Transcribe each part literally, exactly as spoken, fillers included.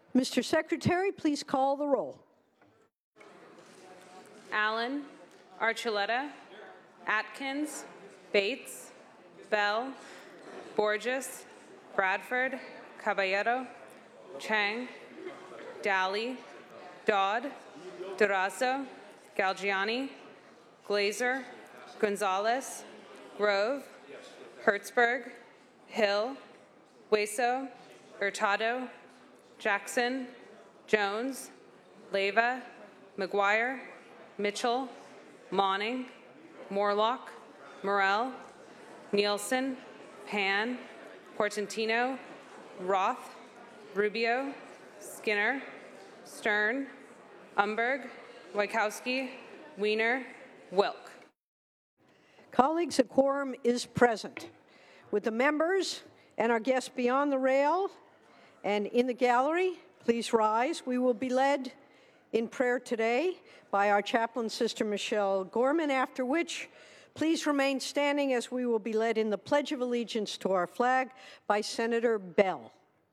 Mister Secretary, please call the roll. Allen, Archuleta, Atkins, Bates, Bell, Borges, Bradford, Caballero, Chang, Daly, Dodd, Durazo, Galgiani, Glazer, Gonzalez, Grove, Hertzberg, Hill, Hueso, Hurtado, Jackson, Jones, Leyva, McGuire, Mitchell, Monning, Morlock, Morell, Nielsen, Pan, Portantino, Roth, Rubio, Skinner, Stern, Umberg, Wachowski, Wiener, Wilk. Colleagues, a quorum is present. Would the members and our guests beyond the rail and in the gallery please rise? We will be led in prayer today by our chaplain, Sister Michelle Gorman, after which please remain standing as we will be led in the Pledge of Allegiance to our flag by Senator Bell.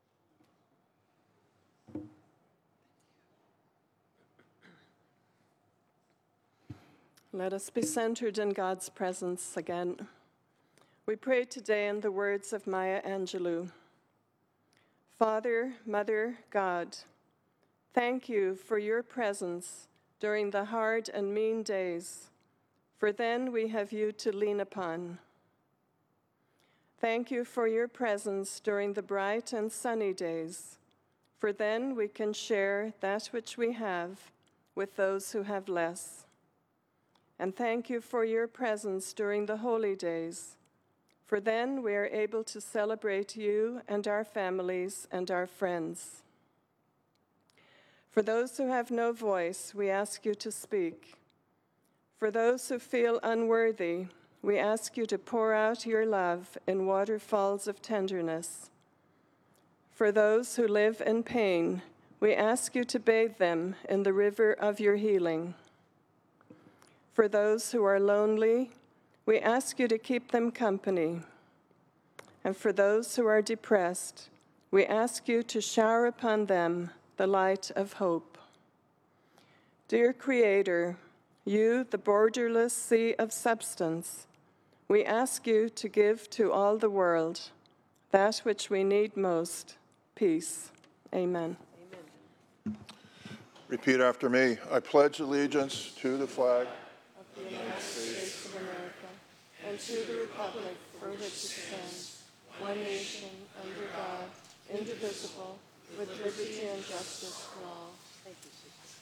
Let us be centered in God's presence again. We pray today in the words of Maya Angelou. Father, Mother, God, thank you for your presence during the hard and mean days, for then we have you to lean upon. Thank you for your presence during the bright and sunny days, for then we can share that which we have with those who have less. And thank you for your presence during the holy days, for then we are able to celebrate you and our families and our friends. For those who have no voice, we ask you to speak. For those who feel unworthy, we ask you to pour out your love in waterfalls of tenderness. For those who live in pain, we ask you to bathe them in the river of your healing. For those who are lonely, we ask you to keep them company. And for those who are depressed, we ask you to shower upon them the light of hope. Dear Creator, you, the borderless sea of substance, we ask you to give to all the world that which we need most, peace. Amen. Amen. Repeat after me. I pledge allegiance to the flag of the United States of America and to the republic for which it stands, one nation, under God, indivisible, with liberty and justice for all. Thank you,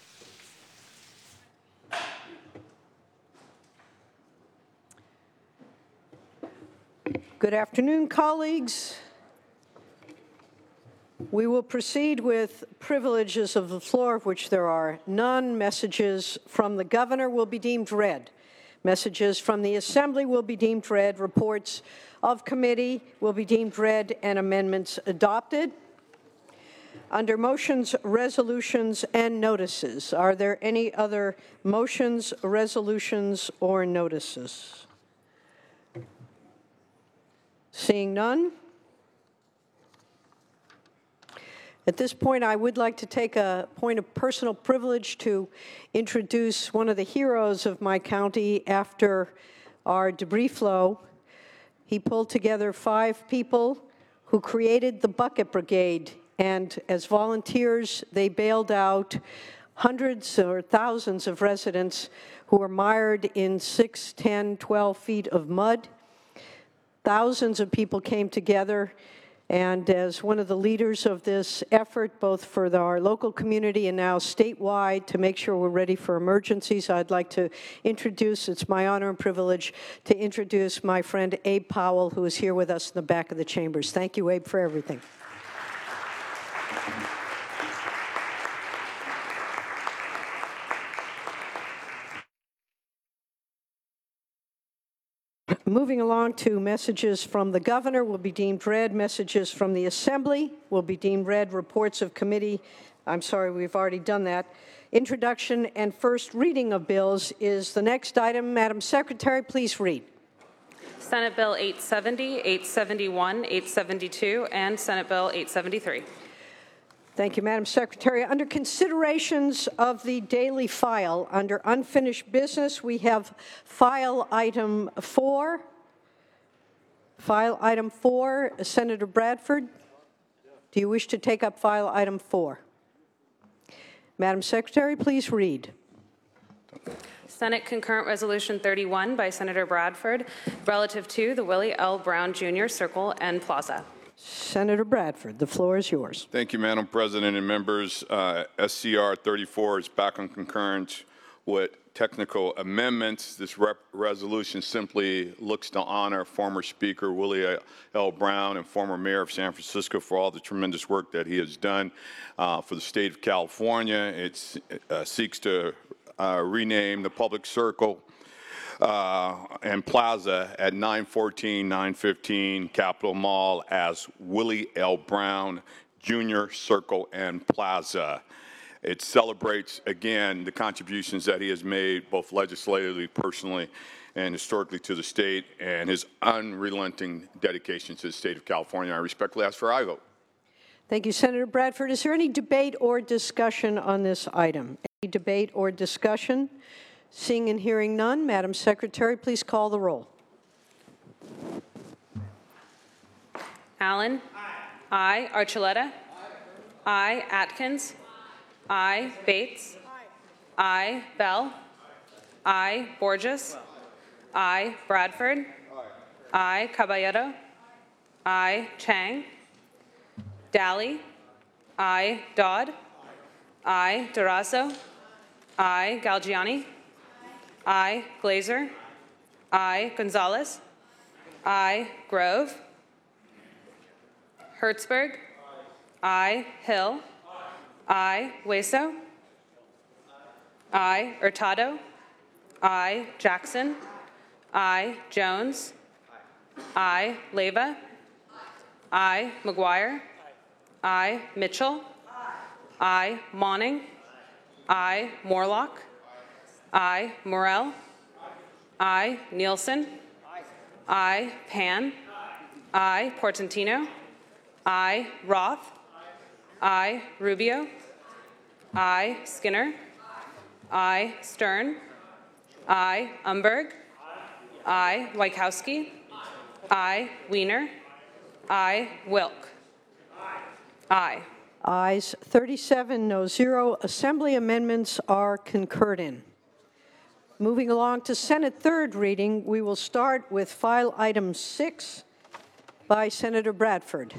Susan. Good afternoon, colleagues. We will proceed with privileges of the floor, of which there are none. Messages from the governor will be deemed read. Messages from the Assembly will be deemed read. Reports of committee will be deemed read and amendments adopted. Under motions, resolutions, and notices, are there any other motions, resolutions, or notices? Seeing none. At this point, I would like to take a point of personal privilege to introduce one of the heroes of my county after our debris flow. He pulled together five people who created the Bucket Brigade, and as volunteers, they bailed out hundreds or thousands of residents who were mired in six, ten, twelve feet of mud. Thousands of people came together, and as one of the leaders of this effort, both for the, our local community and now statewide, to make sure we're ready for emergencies, I'd like to introduce, it's my honor and privilege, to introduce my friend Abe Powell, who is here with us in the back of the chambers. Thank you, Abe, for everything. Moving along to messages from the governor will be deemed read. Messages from the Assembly will be deemed read. Reports of committee, I'm sorry, we've already done that. Introduction and first reading of bills is the next item. Madam Secretary, please read. Senate Bill eight seventy, eight seventy-one, eight seventy-two, and Senate Bill eight seventy-three. Thank you, Madam Secretary. Under considerations of the daily file, under unfinished business, we have file item four. File item four, Senator Bradford, do you wish to take up file item four? Madam Secretary, please read. Senate Concurrent Resolution thirty-one by Senator Bradford relative to the Willie L. Brown Junior Circle and Plaza. Senator Bradford, the floor is yours. Thank you, Madam President and members. Uh, S C R thirty-four is back on concurrence with technical amendments. This rep resolution simply looks to honor former Speaker Willie L. Brown and former Mayor of San Francisco for all the tremendous work that he has done uh, for the state of California. It's, it uh, seeks to uh, rename the public circle Uh, and Plaza at nine fourteen, nine fifteen Capitol Mall as Willie L. Brown Junior Circle and Plaza. It celebrates, again, the contributions that he has made, both legislatively, personally, and historically to the state, and his unrelenting dedication to the state of California. I respectfully ask for aye vote. Thank you, Senator Bradford. Is there any debate or discussion on this item? Any debate or discussion? Seeing and hearing none, Madam Secretary, please call the roll. Allen? Aye. Aye. Archuleta? Aye. Aye. Atkins? Aye. Bates? Aye. Bell? Aye. Borges? Aye. Bradford? Aye. Caballero? Aye. Chang? Daly? Aye. Dodd? Aye. Durazo? Aye. Galgiani? Aye. Glazer? Aye. Gonzalez? Aye. Grove? Hertzberg? Aye. Hill? Aye. Hueso? Aye. Hurtado? Aye. Jackson? Aye. Jones? Aye. Leyva? Aye. McGuire? Aye. Mitchell? Aye. Monning? Aye. Morlock? Aye. Morell? Aye. Nielsen? Aye. Pan? Aye. Portantino? Aye. Roth? Aye. Rubio? Aye. Skinner? Aye. Stern? Aye. Umberg? Aye. Wykowski? Aye. Wiener? Aye. Wilk? Aye. Ayes thirty-seven, no zero. Assembly amendments are concurred in. Moving along to Senate third reading, we will start with file item six by Senator Bradford.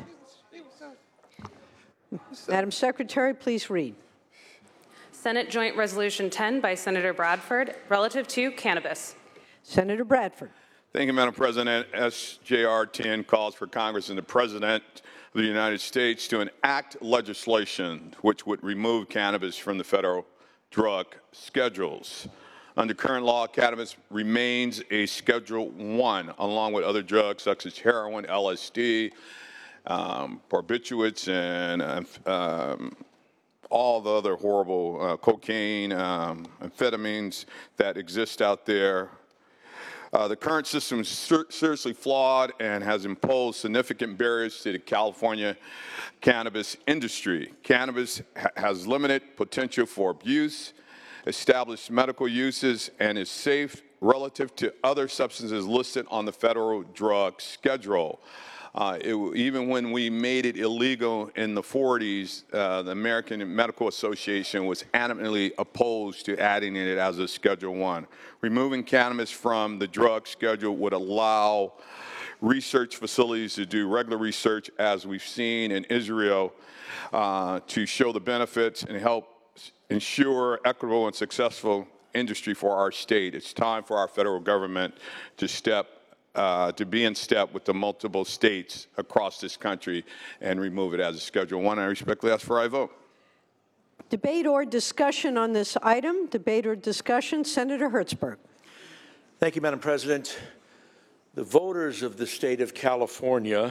Madam Secretary, please read. Senate Joint Resolution ten by Senator Bradford relative to cannabis. Senator Bradford. Thank you, Madam President. S J R ten calls for Congress and the President of the United States to enact legislation which would remove cannabis from the federal drug schedules. Under current law, cannabis remains a Schedule one, along with other drugs such as heroin, L S D, um, barbiturates, and um, all the other horrible uh, cocaine, um, amphetamines that exist out there. Uh, the current system is ser seriously flawed and has imposed significant barriers to the California cannabis industry. Cannabis ha has limited potential for abuse, established medical uses, and is safe relative to other substances listed on the federal drug schedule. Uh, it, even when we made it illegal in the forties, uh, the American Medical Association was adamantly opposed to adding it as a Schedule one. Removing cannabis from the drug schedule would allow research facilities to do regular research, as we've seen in Israel, uh, to show the benefits and help ensure equitable and successful industry for our state. It's time for our federal government to step Uh, to be in step with the multiple states across this country and remove it as a Schedule one. I respectfully ask for aye vote. Debate or discussion on this item? Debate or discussion? Senator Hertzberg. Thank you, Madam President. The voters of the state of California,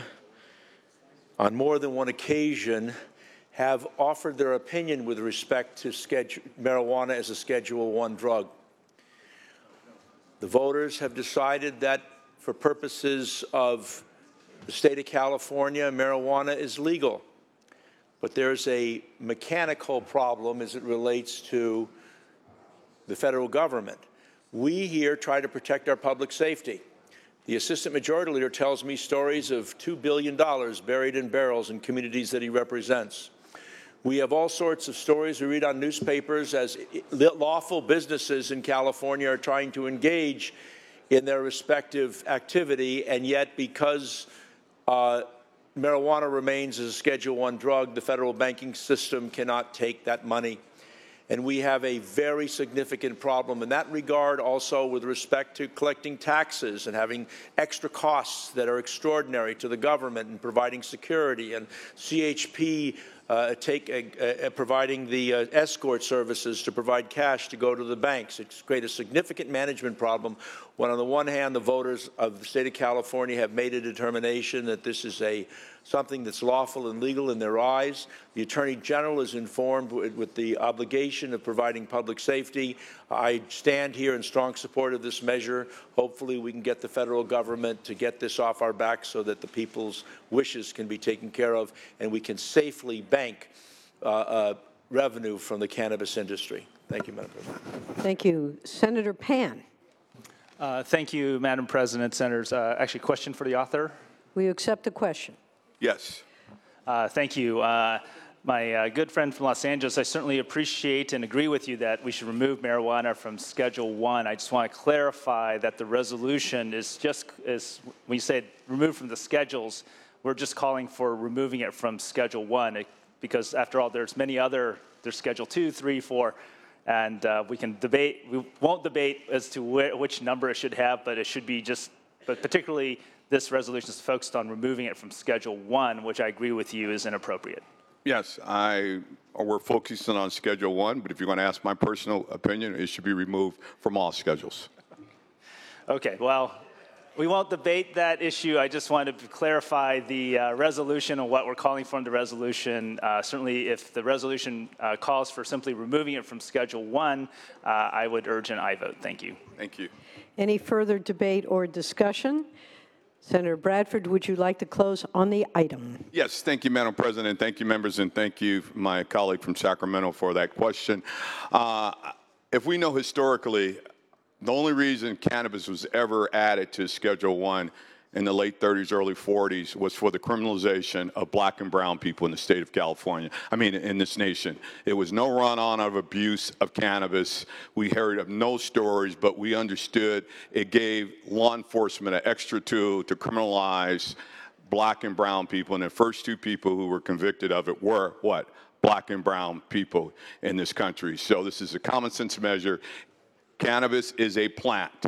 on more than one occasion, have offered their opinion with respect to marijuana as a Schedule one drug. The voters have decided that for purposes of the state of California, marijuana is legal. but there's a mechanical problem as it relates to the federal government. We here try to protect our public safety. The Assistant Majority Leader tells me stories of two billion dollars buried in barrels in communities that he represents. We have all sorts of stories we read on newspapers as lawful businesses in California are trying to engage in their respective activity, and yet because uh, marijuana remains as a Schedule One drug, the federal banking system cannot take that money. And we have a very significant problem in that regard also with respect to collecting taxes and having extra costs that are extraordinary to the government and providing security, and C H P uh, take, uh, uh, providing the uh, escort services to provide cash to go to the banks. It's created a significant management problem when on the one hand the voters of the state of California have made a determination that this is a something that's lawful and legal in their eyes. The Attorney General is informed with, with the obligation of providing public safety. I stand here in strong support of this measure. Hopefully we can get the federal government to get this off our backs so that the people's wishes can be taken care of and we can safely bank uh, uh, revenue from the cannabis industry. Thank you, Madam President. Thank you. Senator Pan. Uh, thank you, Madam President. Senators, uh, actually, question for the author. Will you accept the question? Yes. Uh, thank you. Uh, my uh, good friend from Los Angeles, I certainly appreciate and agree with you that we should remove marijuana from Schedule One. I just want to clarify that the resolution is just, is, when you say removed from the schedules, we're just calling for removing it from Schedule One, it, because after all, there's many other, there's Schedule Two, Three, Four, and uh, we can debate, we won't debate as to wh which number it should have, but it should be just, but particularly this resolution is focused on removing it from Schedule One, which I agree with you is inappropriate. Yes, I, we're focusing on Schedule One, but if you're going to ask my personal opinion, it should be removed from all schedules. Okay, well, we won't debate that issue. I just wanted to clarify the uh, resolution and what we're calling from the resolution. Uh, certainly, if the resolution uh, calls for simply removing it from Schedule One, uh, I would urge an aye vote. Thank you. Thank you. Any further debate or discussion? Senator Bradford, would you like to close on the item? Yes, thank you, Madam President. Thank you, members, and thank you, my colleague from Sacramento, for that question. Uh, if we know historically, the only reason cannabis was ever added to Schedule One in the late thirties, early forties was for the criminalization of black and brown people in the state of California. I mean, in this nation. It was no run-on of abuse of cannabis. We heard of no stories, but we understood it gave law enforcement an extra tool to criminalize black and brown people. And the first two people who were convicted of it were what? Black and brown people in this country. So this is a common sense measure. Cannabis is a plant.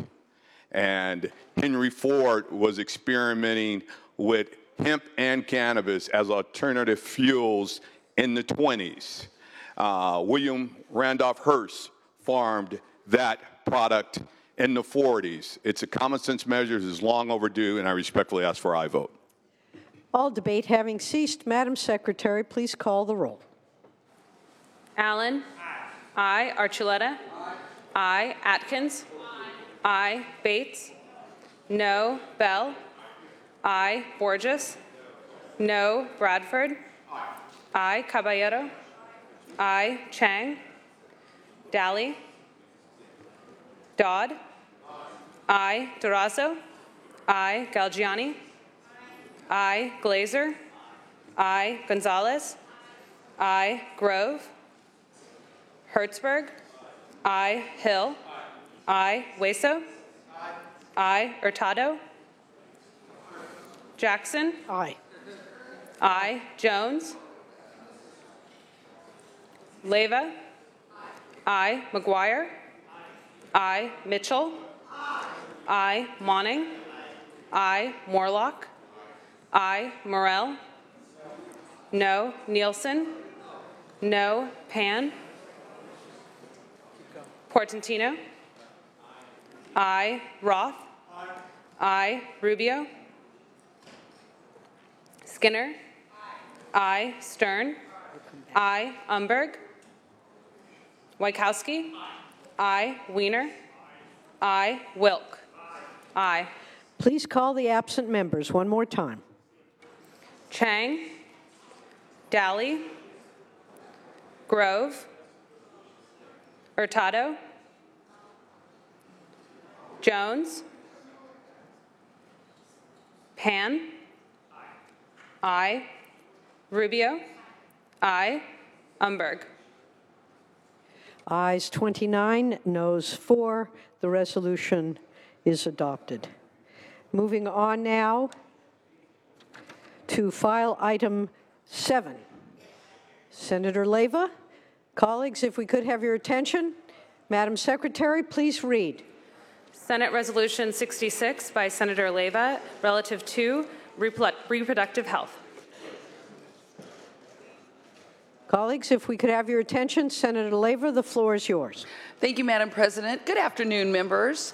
And Henry Ford was experimenting with hemp and cannabis as alternative fuels in the twenties. Uh, William Randolph Hearst farmed that product in the forties. It's a common sense measure. It is long overdue, and I respectfully ask for aye vote. All debate having ceased, Madam Secretary, please call the roll. Allen. Aye. Aye. Archuleta. Aye. Aye. Atkins. Aye. Bates. No. Bell. Aye. Borges. No. Bradford. Aye. Caballero. Aye. Chang. Daly. Dodd. Aye. Durazo. Aye. Galgiani. Aye. Glazer. Aye. Gonzalez. Aye. Grove. Hertzberg. Aye. Hill. Aye. Hueso. Aye. Hurtado. Jackson. Aye. Aye. Jones. Leyva. Aye. McGuire. Aye. Mitchell. Aye. Monning. Aye. Morlock. Aye. Morell. No. Nielsen. No. Pan. Portantino. Aye. Roth. Aye. Rubio. Skinner. Aye. Stern. Aye. Umberg. Wykowski. Aye. Wiener. Aye. Wilk. Aye. Please call the absent members one more time. Chang. Daly. Grove, Hurtado, Jones, Pan, aye. Rubio, aye. Umberg. Ayes twenty-nine, noes four. The resolution is adopted. Moving on now to file item seven. Senator Leyva, colleagues, if we could have your attention. Madam Secretary, please read. Senate Resolution sixty-six by Senator Leyva, relative to reprodu- reproductive health. Colleagues, if we could have your attention. Senator Leyva, the floor is yours. Thank you, Madam President. Good afternoon, members.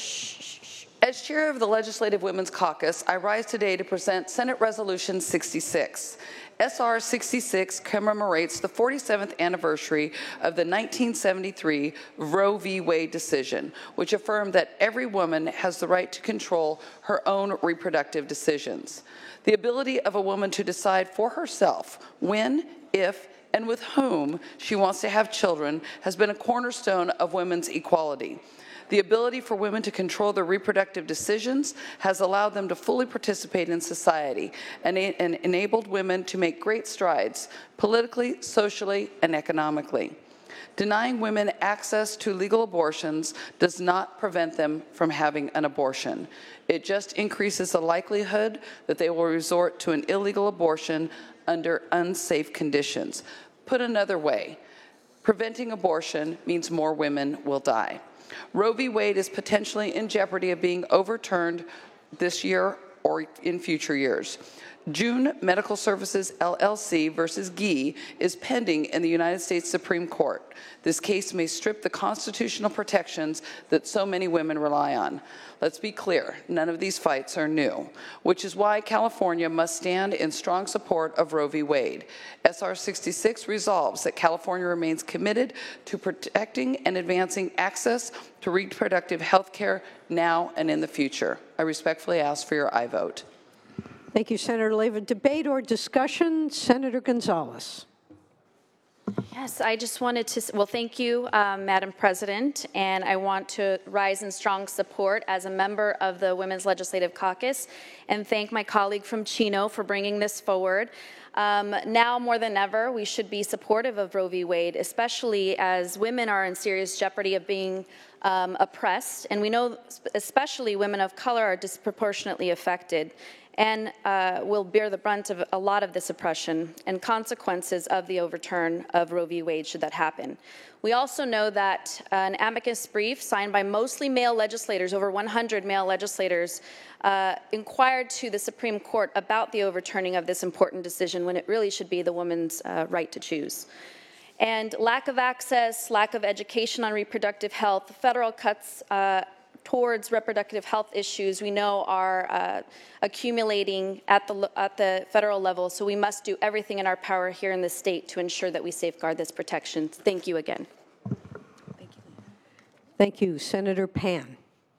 As chair of the Legislative Women's Caucus, I rise today to present Senate Resolution sixty-six. S R sixty-six commemorates the forty-seventh anniversary of the nineteen seventy-three Roe v. Wade decision, which affirmed that every woman has the right to control her own reproductive decisions. The ability of a woman to decide for herself when, if, and with whom she wants to have children has been a cornerstone of women's equality. The ability for women to control their reproductive decisions has allowed them to fully participate in society and, and enabled women to make great strides politically, socially, and economically. Denying women access to legal abortions does not prevent them from having an abortion. It just increases the likelihood that they will resort to an illegal abortion under unsafe conditions. Put another way, preventing abortion means more women will die. Roe v. Wade is potentially in jeopardy of being overturned this year or in future years. June Medical Services L L C versus Gee is pending in the United States Supreme Court. This case may strip the constitutional protections that so many women rely on. Let's be clear, none of these fights are new, which is why California must stand in strong support of Roe v. Wade. S R sixty-six resolves that California remains committed to protecting and advancing access to reproductive health care now and in the future. I respectfully ask for your aye vote. Thank you, Senator Leyva. Debate or discussion? Senator Gonzalez. Yes, I just wanted to, well, thank you, um, Madam President, and I want to rise in strong support as a member of the Women's Legislative Caucus and thank my colleague from Chino for bringing this forward. Um, now more than ever, we should be supportive of Roe v. Wade, especially as women are in serious jeopardy of being um, oppressed, and we know especially women of color are disproportionately affected and uh, will bear the brunt of a lot of this oppression and consequences of the overturn of Roe v. Wade should that happen. We also know that an amicus brief signed by mostly male legislators, over one hundred male legislators, uh, inquired to the Supreme Court about the overturning of this important decision when it really should be the woman's uh, right to choose. And lack of access, lack of education on reproductive health, federal cuts uh, towards reproductive health issues we know are uh, accumulating at the, at the federal level, so we must do everything in our power here in the state to ensure that we safeguard this protection. Thank you again. Thank you. Thank you. Senator Pan.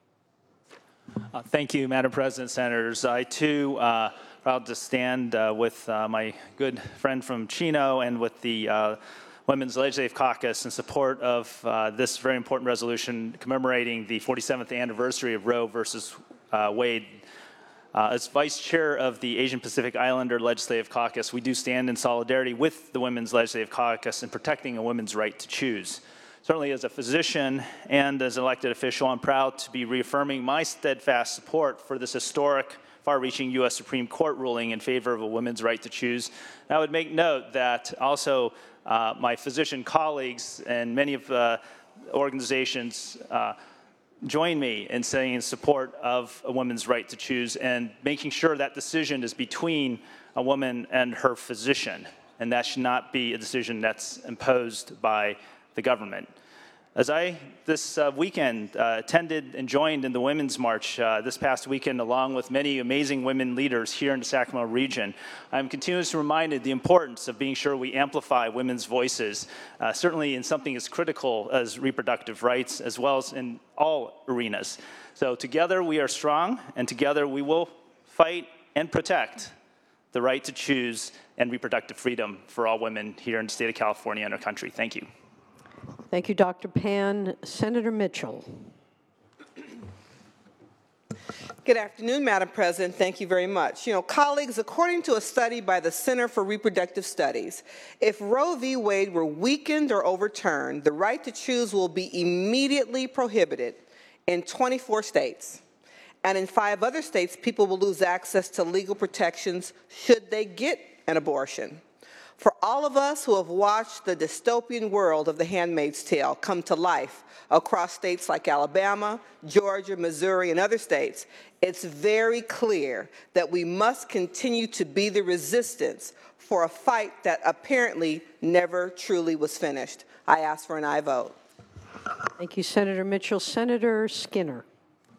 Uh, thank you, Madam President, Senators. I, too, uh, proud to stand uh, with uh, my good friend from Chino and with the uh, Women's Legislative Caucus in support of uh, this very important resolution commemorating the forty-seventh anniversary of Roe versus uh, Wade. Uh, as Vice Chair of the Asian Pacific Islander Legislative Caucus, we do stand in solidarity with the Women's Legislative Caucus in protecting a woman's right to choose. Certainly as a physician and as an elected official, I'm proud to be reaffirming my steadfast support for this historic, far-reaching U S Supreme Court ruling in favor of a woman's right to choose. And I would make note that also uh, my physician colleagues and many of the organizations uh, join me in saying in support of a woman's right to choose and making sure that decision is between a woman and her physician, and that should not be a decision that's imposed by the government. As I, this uh, weekend, uh, attended and joined in the Women's March uh, this past weekend, along with many amazing women leaders here in the Sacramento region, I'm continuously reminded the importance of being sure we amplify women's voices, uh, certainly in something as critical as reproductive rights, as well as in all arenas. So together we are strong, and together we will fight and protect the right to choose and reproductive freedom for all women here in the state of California and our country. Thank you. Thank you, Doctor Pan. Senator Mitchell. Good afternoon, Madam President. Thank you very much. You know, colleagues, according to a study by the Center for Reproductive Studies, if Roe v. Wade were weakened or overturned, the right to choose will be immediately prohibited in twenty-four states. And in five other states, people will lose access to legal protections should they get an abortion. For all of us who have watched the dystopian world of The Handmaid's Tale come to life across states like Alabama, Georgia, Missouri, and other states, it's very clear that we must continue to be the resistance for a fight that apparently never truly was finished. I ask for an aye vote. Thank you, Senator Mitchell. Senator Skinner.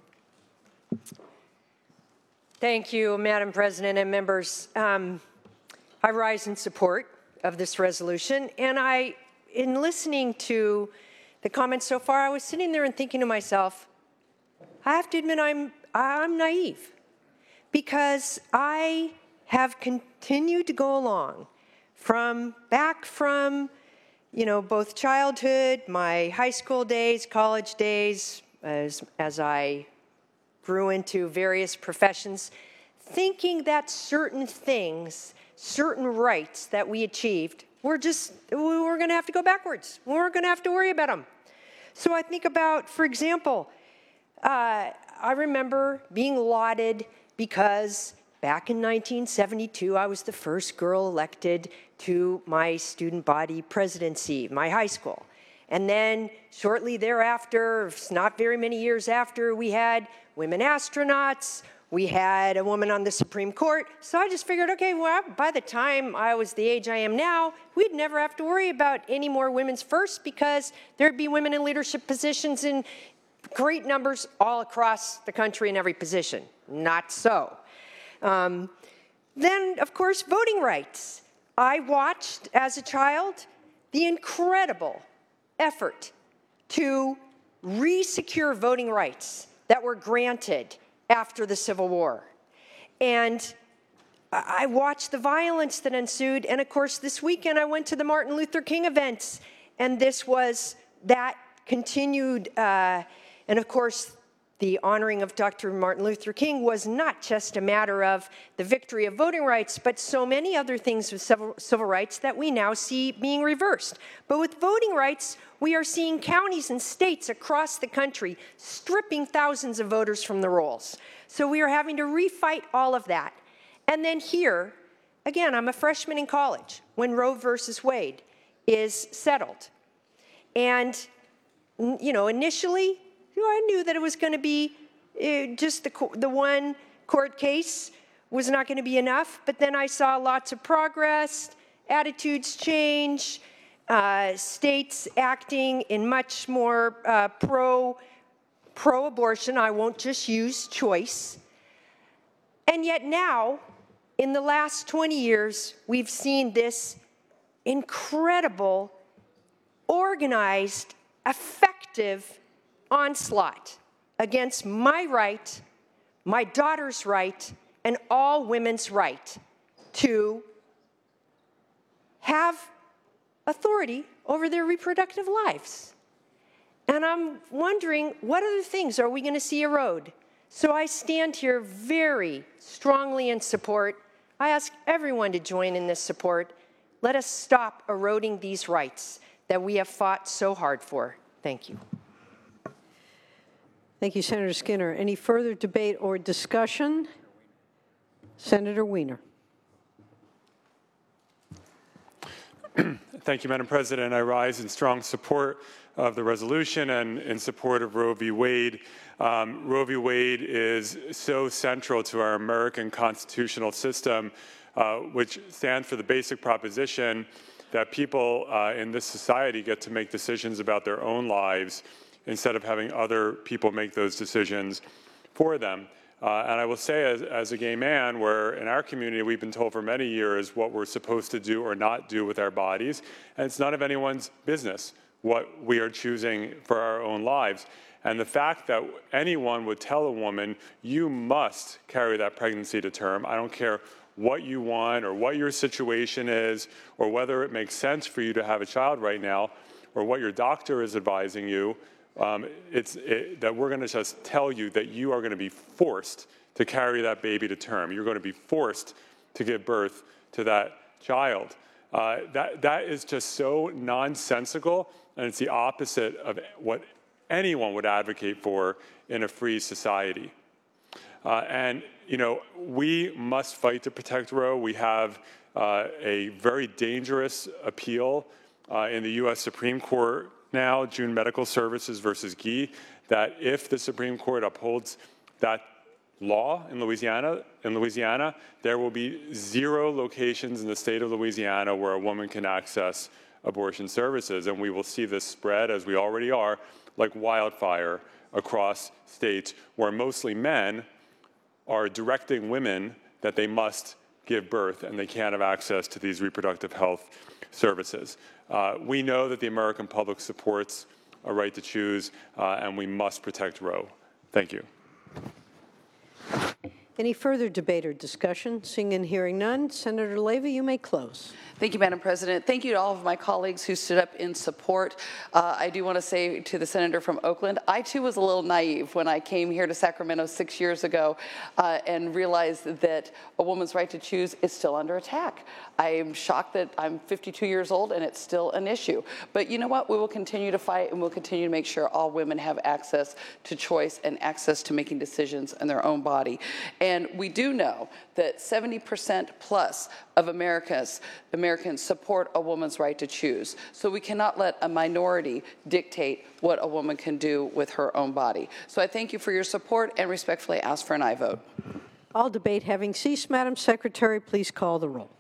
Thank you, Madam President and members. Um, I rise in support of this resolution, and I, in listening to the comments so far, I was sitting there and thinking to myself, I have to admit I'm, I'm naive, because I have continued to go along from back from, you know, both childhood, my high school days, college days, as, as I grew into various professions, thinking that certain things, certain rights that we achieved, we're just, we were going to have to go backwards. We weren't going to have to worry about them. So I think about, for example, uh, I remember being lauded because back in nineteen seventy-two, I was the first girl elected to my student body presidency, my high school. And then shortly thereafter, not very many years after, we had women astronauts, we had a woman on the Supreme Court. So I just figured, okay, well, by the time I was the age I am now, we'd never have to worry about any more women's firsts, because there'd be women in leadership positions in great numbers all across the country in every position. Not so. Um, then, of course, voting rights. I watched, as a child, the incredible effort to re-secure voting rights that were granted after the Civil War. And I watched the violence that ensued, and of course this weekend I went to the Martin Luther King events, and this was that continued, uh, and of course the honoring of Doctor Martin Luther King was not just a matter of the victory of voting rights, but so many other things with civil, civil rights that we now see being reversed. But with voting rights, we are seeing counties and states across the country stripping thousands of voters from the rolls. So we are having to refight all of that. And then here, again, I'm a freshman in college when Roe versus Wade is settled. And, you know, initially, you know, I knew that it was going to be uh, just the, the one court case was not going to be enough. But then I saw lots of progress, attitudes change, uh, states acting in much more uh, pro, pro-abortion. I won't just use choice. And yet now, in the last twenty years, we've seen this incredible, organized, effective onslaught against my right, my daughter's right, and all women's right to have authority over their reproductive lives. And I'm wondering, what other things are we going to see erode? So I stand here very strongly in support. I ask everyone to join in this support. Let us stop eroding these rights that we have fought so hard for. Thank you. Thank you, Senator Skinner. Any further debate or discussion? Senator Wiener. Thank you, Madam President. I rise in strong support of the resolution and in support of Roe v. Wade. Um, Roe v. Wade is so central to our American constitutional system, uh, which stands for the basic proposition that people uh, in this society get to make decisions about their own lives instead of having other people make those decisions for them. Uh, and I will say, as, as a gay man, where in our community we've been told for many years what we're supposed to do or not do with our bodies, and it's none of anyone's business what we are choosing for our own lives. And the fact that anyone would tell a woman, you must carry that pregnancy to term, I don't care what you want or what your situation is or whether it makes sense for you to have a child right now or what your doctor is advising you, um, it's it, that we're going to just tell you that you are going to be forced to carry that baby to term. You're going to be forced to give birth to that child. Uh, that, that is just so nonsensical, and it's the opposite of what anyone would advocate for in a free society. Uh, and, you know, we must fight to protect Roe. We have uh, a very dangerous appeal uh, in the U S Supreme Court now, June Medical Services versus Gee, that if the Supreme Court upholds that law in Louisiana, in Louisiana, there will be zero locations in the state of Louisiana where a woman can access abortion services. And we will see this spread, as we already are, like wildfire across states where mostly men are directing women that they must give birth and they can't have access to these reproductive health services. Uh, we know that the American public supports a right to choose, uh, and we must protect Roe. Thank you. Any further debate or discussion? Seeing and hearing none, Senator Leyva, you may close. Thank you, Madam President. Thank you to all of my colleagues who stood up in support. Uh, I do want to say to the senator from Oakland, I too was a little naive when I came here to Sacramento six years ago uh, and realized that a woman's right to choose is still under attack. I am shocked that I'm fifty-two years old and it's still an issue. But you know what? We will continue to fight, and we'll continue to make sure all women have access to choice and access to making decisions in their own body. And we do know that seventy percent plus of Americans, Americans support a woman's right to choose. So we cannot let a minority dictate what a woman can do with her own body. So I thank you for your support and respectfully ask for an aye vote. All debate having ceased, Madam Secretary, please call the roll.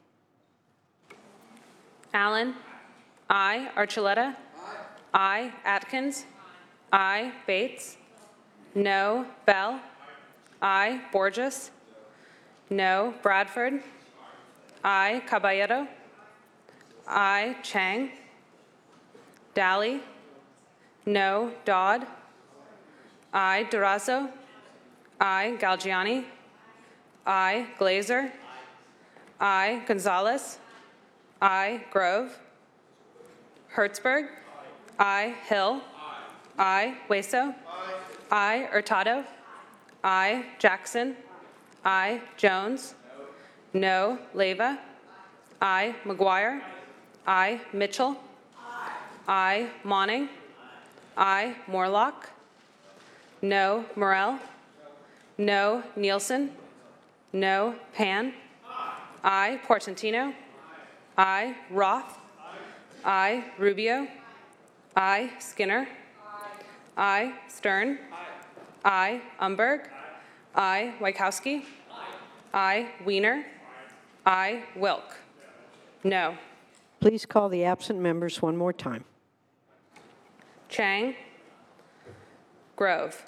Allen. Aye. Archuleta. Aye. Atkins. Aye. Bates. No. Bell. Aye. Borges. No. Bradford. Aye. Caballero. Aye. Chang. Daly. No. Dodd. Aye. Durazo. Aye. Galgiani. Aye. Glazer. Aye. Gonzalez. Aye. Grove. Hertzberg. Aye. Hill. Aye. Hueso. Aye. Hurtado. Aye. Jackson. Aye. Jones. No. Leyva. Aye. McGuire. Aye. Mitchell. Aye. Monning. Aye. Morlock. No. Morell. No. Nielsen. No. Pan. Aye. Portantino. Aye. Roth. Aye. Rubio. Aye. Skinner. Aye. Stern. Aye. Umberg. Aye. Wachowski. Aye. Wiener. Aye. Wilk. No. Please call the absent members one more time. Chang. Grove.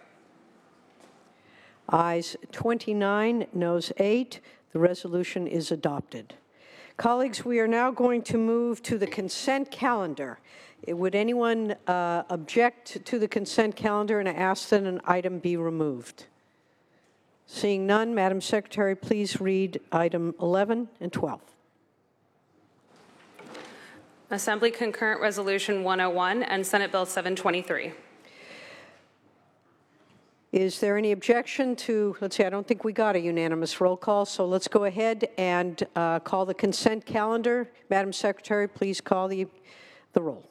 Ayes twenty-nine, noes eight. The resolution is adopted. Colleagues, we are now going to move to the consent calendar. Would anyone uh, object to the consent calendar and ask that an item be removed? Seeing none, Madam Secretary, please read item eleven and twelve. Assembly Concurrent Resolution one oh one and Senate Bill seven twenty-three. Is there any objection to, let's see, I don't think we got a unanimous roll call, so let's go ahead and uh, call the consent calendar. Madam Secretary, please call the, the roll.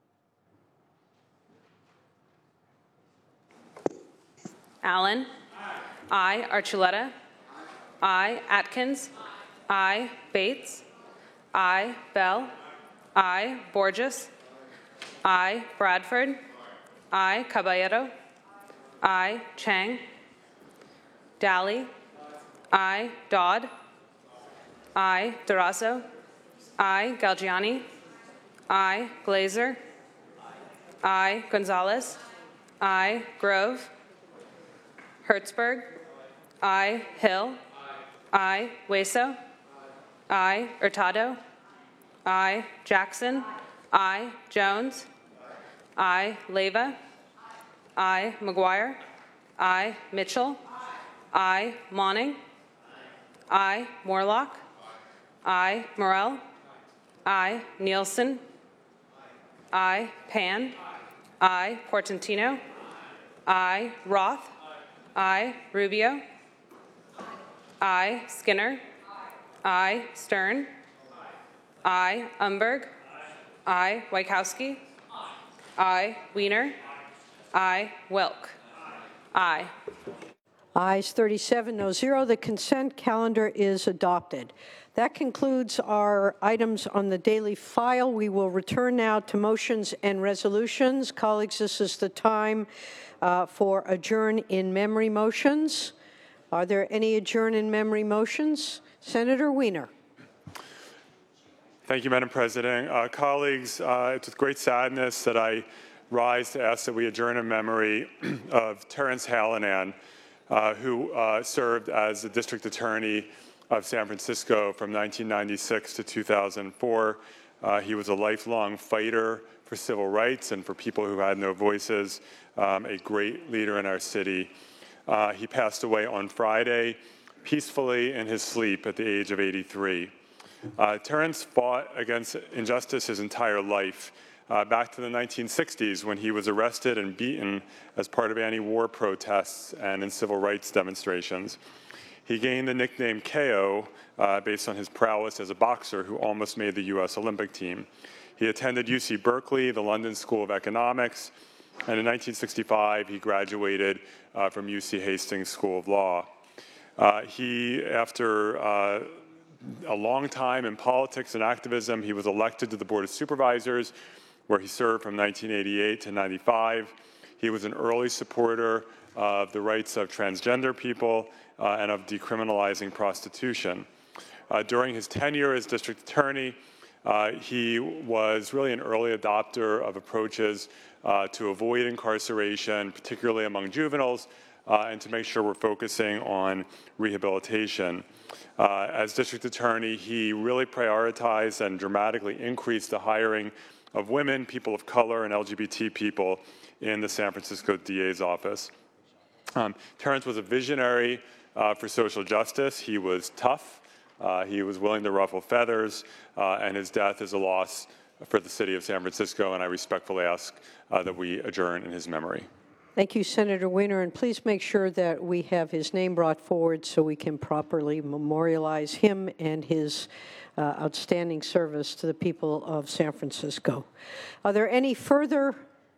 Allen. Aye. Archuleta. Aye. Atkins. Aye. Bates. Aye. Bell. Aye. Borges. Aye. Bradford. Aye. Caballero. Aye. Chang. Daly. Aye. Dodd. Aye. Durazo. Aye. Galgiani. Aye. Glazer. Aye. Gonzalez. Aye. Grove. Hertzberg. Aye. Hill. Aye. Hueso. Aye. Hurtado. Aye. Jackson. Aye. Jones. Aye. Leyva. Aye. McGuire. Aye. Mitchell. Aye. Monning. Aye. Morlock. I. Morell. I. Nielsen. I. Pan. I. Portantino. I. Roth. I. Rubio. I. Skinner. I. Stern. I. Umberg. I. Wachowski. I. Wiener. I. Wilk. Aye. Ayes thirty-seven, no zero. The consent calendar is adopted. That concludes our items on the daily file. We will return now to motions and resolutions. Colleagues, this is the time uh, for adjourn in memory motions. Are there any adjourn in memory motions? Senator Wiener. Thank you, Madam President. Uh, colleagues, uh, it's with great sadness that I rise to ask that we adjourn in memory of Terrence Hallinan, uh, who uh, served as the district attorney of San Francisco from nineteen ninety-six to two thousand four. Uh, he was a lifelong fighter for civil rights and for people who had no voices, um, a great leader in our city. Uh, he passed away on Friday peacefully in his sleep at the age of eighty-three. Uh, Terrence fought against injustice his entire life, uh, back to the nineteen sixties when he was arrested and beaten as part of anti-war protests and in civil rights demonstrations. He gained the nickname K O uh, based on his prowess as a boxer who almost made the U S Olympic team. He attended U C Berkeley, the London School of Economics, and in nineteen sixty-five he graduated uh, from U C Hastings School of Law. Uh, he, after uh, a long time in politics and activism, he was elected to the Board of Supervisors, where he served from nineteen eighty-eight to ninety-five. He was an early supporter of the rights of transgender people uh, and of decriminalizing prostitution. Uh, during his tenure as district attorney, uh, he was really an early adopter of approaches uh, to avoid incarceration, particularly among juveniles, uh, and to make sure we're focusing on rehabilitation. Uh, as district attorney, he really prioritized and dramatically increased the hiring of women, people of color, and L G B T people in the San Francisco D A's office. Um, Terrence was a visionary uh, for social justice. He was tough. Uh, he was willing to ruffle feathers, uh, and his death is a loss for the city of San Francisco, and I respectfully ask uh, that we adjourn in his memory. Thank you, Senator Wiener, and please make sure that we have his name brought forward so we can properly memorialize him and his uh, outstanding service to the people of San Francisco. Are there any further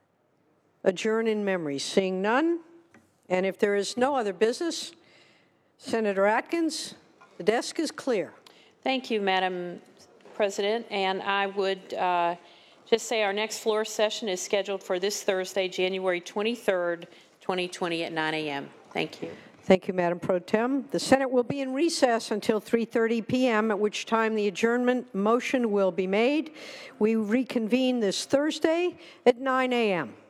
adjourn in memory? Seeing none, and if there is no other business, Senator Atkins, the desk is clear. Thank you, Madam President, and I would uh, just say our next floor session is scheduled for this Thursday, January twenty-third, twenty twenty at nine A M Thank you. Thank you, Madam Pro Tem. The Senate will be in recess until three thirty p m, at which time the adjournment motion will be made. We reconvene this Thursday at nine A M